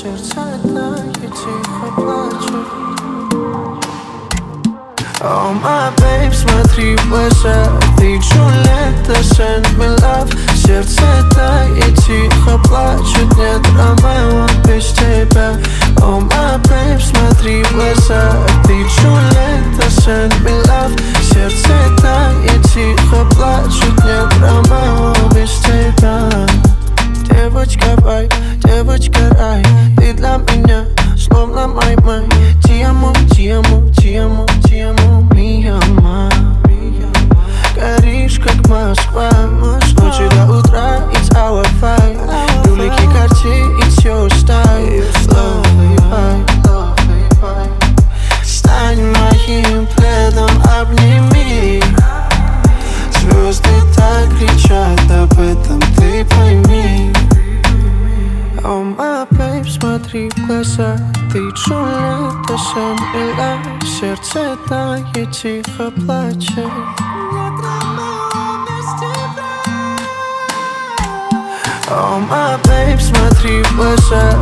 сердце тает, тихо плачет. Oh my babe, смотри в глаза, ты Джульетта, send me love. Сердце тает, тихо плачет, нет Ромео без тебя. Oh my babe, смотри в глаза, ты Джульетта, send me love. Сердце тает, тихо плачет, нет Ромео без тебя. Девочка вай, девочка рай, ты для меня словно май-май. Ти-амо, ти-амо, ти-амо, ти-амо, ми-ама. Горишь как Москва, с ночи до утра, it's our fight. Ролики, Cartier, it's your style. Love и вай. Стань моим пледом, обними. Звезды так кричат об этом, ты пойми. Oh my babe, смотри в глаза, ты Джульетта, send me love. Сердце тает, тихо плачет. Oh my babe, смотри в глаза,